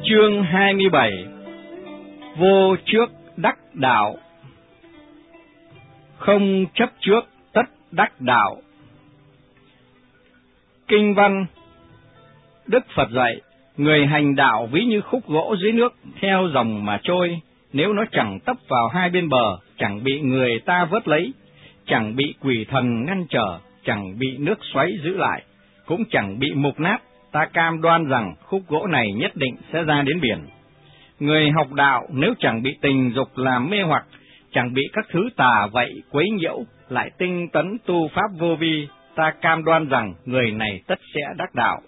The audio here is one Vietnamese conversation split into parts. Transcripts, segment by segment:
Chương 27. Vô trước đắc đạo. Không chấp trước tất đắc đạo. Kinh văn. Đức Phật dạy, người hành đạo ví như khúc gỗ dưới nước, theo dòng mà trôi. Nếu nó chẳng tấp vào hai bên bờ, chẳng bị người ta vớt lấy, chẳng bị quỷ thần ngăn trở, chẳng bị nước xoáy giữ lại, cũng chẳng bị mục nát, ta cam đoan rằng khúc gỗ này nhất định sẽ ra đến biển. Người học đạo nếu chẳng bị tình dục làm mê hoặc, chẳng bị các thứ tà vậy quấy nhiễu, lại tinh tấn tu pháp vô vi, ta cam đoan rằng người này tất sẽ đắc đạo.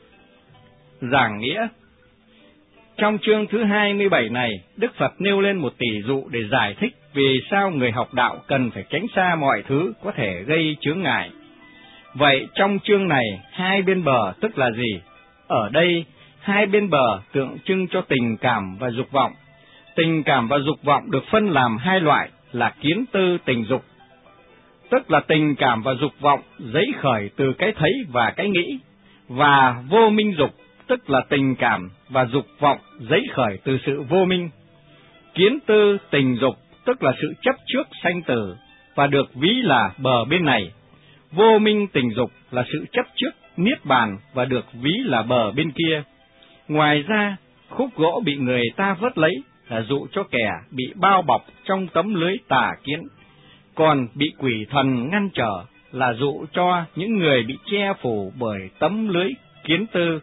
Giảng nghĩa. Trong chương thứ 27 này, Đức Phật nêu lên một tỷ dụ để giải thích vì sao người học đạo cần phải tránh xa mọi thứ có thể gây chướng ngại. Vậy trong chương này, hai bên bờ tức là gì? Ở đây, hai bên bờ tượng trưng cho tình cảm và dục vọng. Tình cảm và dục vọng được phân làm hai loại là kiến tư tình dục, tức là tình cảm và dục vọng dấy khởi từ cái thấy và cái nghĩ, và vô minh dục, tức là tình cảm và dục vọng dấy khởi từ sự vô minh. Kiến tư tình dục, tức là sự chấp trước sanh tử, và được ví là bờ bên này. Vô minh tình dục là sự chấp trước niết bàn, và được ví là bờ bên kia. Ngoài ra, khúc gỗ bị người ta vớt lấy là dụ cho kẻ bị bao bọc trong tấm lưới tà kiến, còn bị quỷ thần ngăn trở là dụ cho những người bị che phủ bởi tấm lưới kiến tư.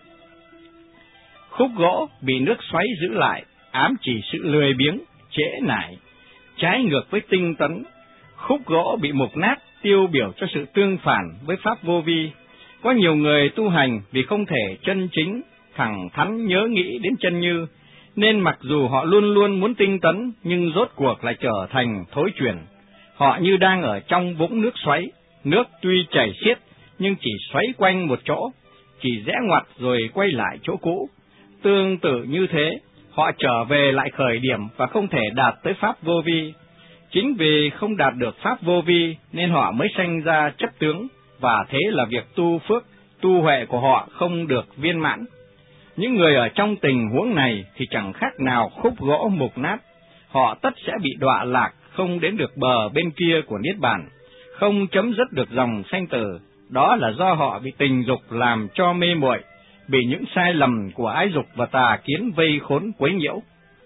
Khúc gỗ bị nước xoáy giữ lại, ám chỉ sự lười biếng, trễ nải, trái ngược với tinh tấn. Khúc gỗ bị mục nát, tiêu biểu cho sự tương phản với pháp vô vi. Có nhiều người tu hành vì không thể chân chính, thẳng thắn nhớ nghĩ đến chân như, nên mặc dù họ luôn luôn muốn tinh tấn, nhưng rốt cuộc lại trở thành thối chuyển. Họ như đang ở trong vũng nước xoáy, nước tuy chảy xiết, nhưng chỉ xoáy quanh một chỗ, chỉ rẽ ngoặt rồi quay lại chỗ cũ. Tương tự như thế, họ trở về lại khởi điểm và không thể đạt tới pháp vô vi. Chính vì không đạt được pháp vô vi nên họ mới sanh ra chấp tướng, và thế là việc tu phước, tu huệ của họ không được viên mãn. Những người ở trong tình huống này thì chẳng khác nào khúc gỗ mục nát, họ tất sẽ bị đọa lạc, không đến được bờ bên kia của niết bàn, không chấm dứt được dòng sanh tử. Đó là do họ bị tình dục làm cho mê muội, bị những sai lầm của ái dục và tà kiến vây khốn quấy nhiễu.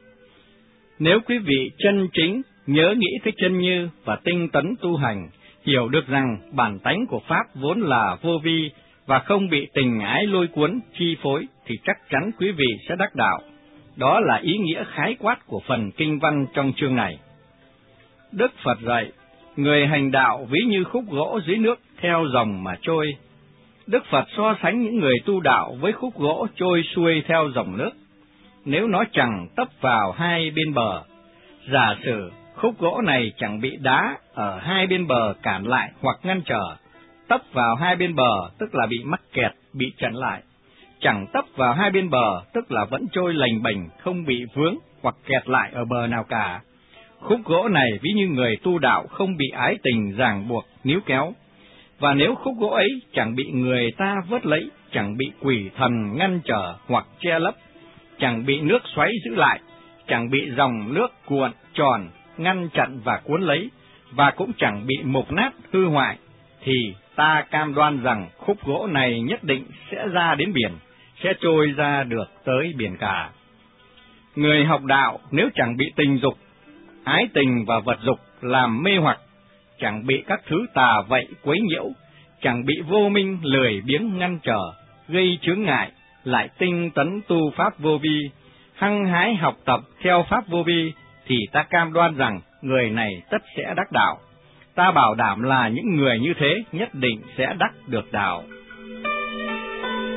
Nếu quý vị chân chính nhớ nghĩ tới chân như và tinh tấn tu hành, hiểu được rằng bản tánh của pháp vốn là vô vi và không bị tình ái lôi cuốn chi phối, thì chắc chắn quý vị sẽ đắc đạo. Đó là ý nghĩa khái quát của phần kinh văn trong chương này. Đức Phật dạy, người hành đạo ví như khúc gỗ dưới nước, theo dòng mà trôi. Đức Phật so sánh những người tu đạo với khúc gỗ trôi xuôi theo dòng nước. Nếu nó chẳng tấp vào hai bên bờ, giả sử khúc gỗ này chẳng bị đá ở hai bên bờ cản lại hoặc ngăn trở, tấp vào hai bên bờ tức là bị mắc kẹt, bị chặn lại. Chẳng tấp vào hai bên bờ tức là vẫn trôi lềnh bềnh, không bị vướng hoặc kẹt lại ở bờ nào cả. Khúc gỗ này ví như người tu đạo không bị ái tình ràng buộc, níu kéo. Và nếu khúc gỗ ấy chẳng bị người ta vớt lấy, chẳng bị quỷ thần ngăn trở hoặc che lấp, chẳng bị nước xoáy giữ lại, chẳng bị dòng nước cuộn tròn, ngăn chặn và cuốn lấy, và cũng chẳng bị mục nát hư hoại, thì ta cam đoan rằng khúc gỗ này nhất định sẽ ra đến biển, sẽ trôi ra được tới biển cả. Người học đạo nếu chẳng bị tình dục, ái tình và vật dục làm mê hoặc, chẳng bị các thứ tà vậy quấy nhiễu, chẳng bị vô minh lười biếng ngăn trở, gây chướng ngại, lại tinh tấn tu pháp vô vi, hăng hái học tập theo pháp vô vi, thì ta cam đoan rằng người này tất sẽ đắc đạo. Ta bảo đảm là những người như thế nhất định sẽ đắc được đạo.